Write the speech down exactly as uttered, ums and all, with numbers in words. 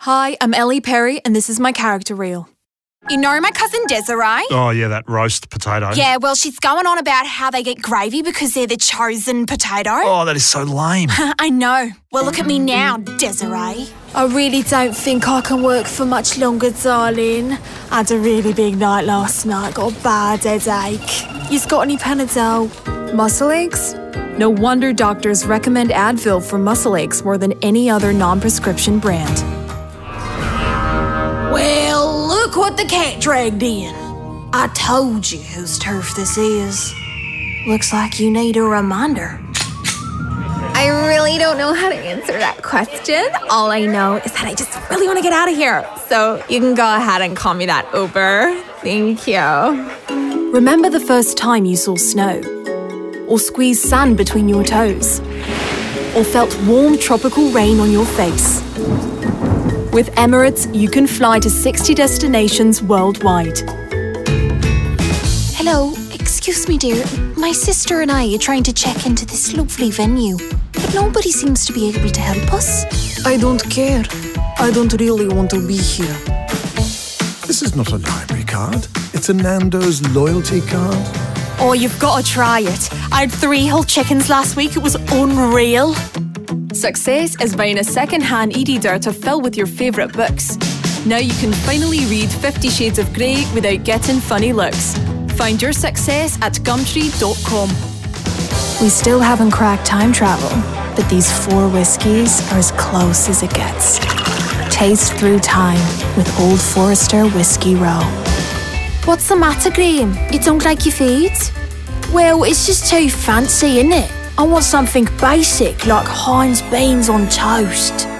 Hi, I'm Ellie Perry, and this is my character reel. You know my cousin Desiree? Oh, yeah, that roast potato. Yeah, well, she's going on about how they get gravy because they're the chosen potato. Oh, that is so lame. I know. Well, look at me now, Desiree. I really don't think I can work for much longer, darling. I had a really big night last night, got a bad headache. You've got any Panadol? Muscle aches? No wonder doctors recommend Advil for muscle aches more than any other non-prescription brand. Well, look what the cat dragged in. I told you whose turf this is. Looks like you need a reminder. I really don't know how to answer that question. All I know is that I just really want to get out of here. So you can go ahead and call me that Uber. Thank you. Remember the first time you saw snow? Or squeezed sand between your toes? Or felt warm tropical rain on your face? With Emirates, you can fly to sixty destinations worldwide. Hello, excuse me, dear. My sister and I are trying to check into this lovely venue, but nobody seems to be able to help us. I don't care. I don't really want to be here. This is not a library card. It's a Nando's loyalty card. Oh, you've got to try it. I had three whole chickens last week. It was unreal. Success is buying a second-hand e-reader to fill with your favourite books. Now you can finally read Fifty Shades of Grey without getting funny looks. Find your success at gumtree dot com. We still haven't cracked time travel, but these four whiskies are as close as it gets. Taste through time with Old Forester Whiskey Row. What's the matter, Graham? You don't like your food? Well, it's just too fancy, isn't it? I want something basic like Heinz beans on toast.